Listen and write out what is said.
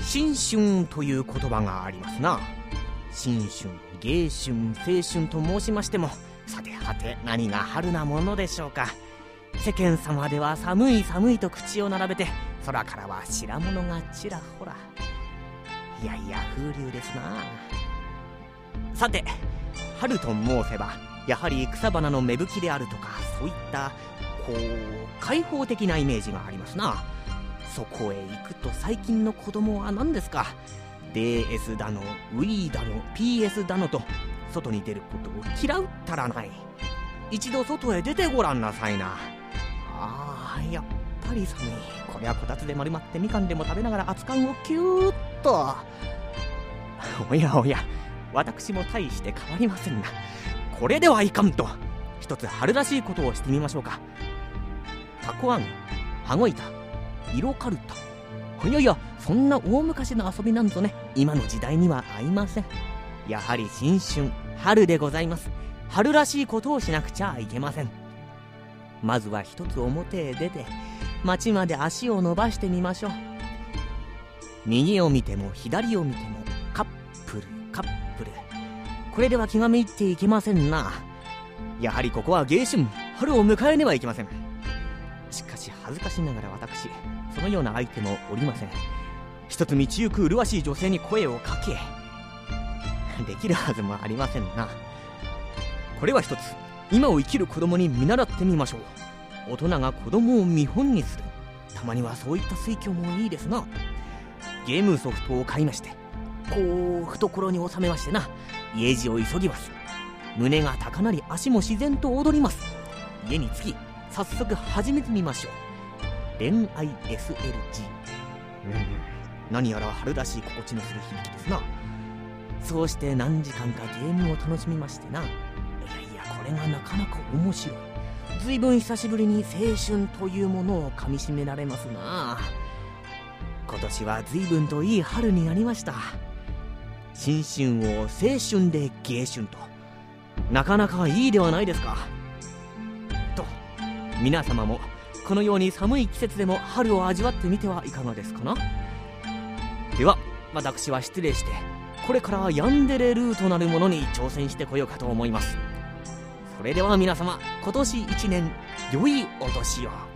新春という言葉がありますな。新春、迎春、青春と申しましても、さてはて何が春なものでしょうか。世間様では寒い寒いと口を並べて、空からは白物がちらほら。いやいや風流ですな。さて春と申せばやはり草花の芽吹きであるとか、そういった開放的なイメージがありますな。そこへ行くと最近の子供は何ですか、 DS だの Wii だの PS だのと外に出ることを嫌うったらない。一度外へ出てごらんなさいな。やっぱり寒い。こりゃこたつで丸まってみかんでも食べながら熱燗をキューッと。おやおや、私も大して変わりませんな。これではいかんと、一つ春らしいことをしてみましょうか。たこあん、羽子板、色かるた。いやいや、そんな大昔の遊びなんぞね、今の時代には合いません。やはり新春、春でございます。春らしいことをしなくちゃいけません。まずは一つ表へ出て、町まで足を伸ばしてみましょう。右を見ても左を見てもカップルカップル。これでは気がめいっていけませんな。やはりここは迎春、春を迎えねばいけません。しかし恥ずかしながら私、そのような相手もおりません。一つ道行く麗しい女性に声をかけ、できるはずもありませんな。これは一つ今を生きる子供に見習ってみましょう。大人が子供を見本にする、たまにはそういった推挙もいいですな。ゲームソフトを買いまして、懐に収めましてな、家路を急ぎます。胸が高鳴り足も自然と踊ります。家に着き早速始めてみましょう。恋愛 SLG。 何やら春らしい心地のする響きですな。そうして何時間かゲームを楽しみましてな。これがなかなか面白い。ずいぶん久しぶりに青春というものをかみしめられますな。今年はずいぶんといい春になりました。新春を青春で迎春と、なかなかいいではないですか。と皆様もこのように寒い季節でも春を味わってみてはいかがですかな。では私は失礼して、これからヤンデレルーとなるものに挑戦してこようかと思います。それでは皆様、今年一年良いお年を。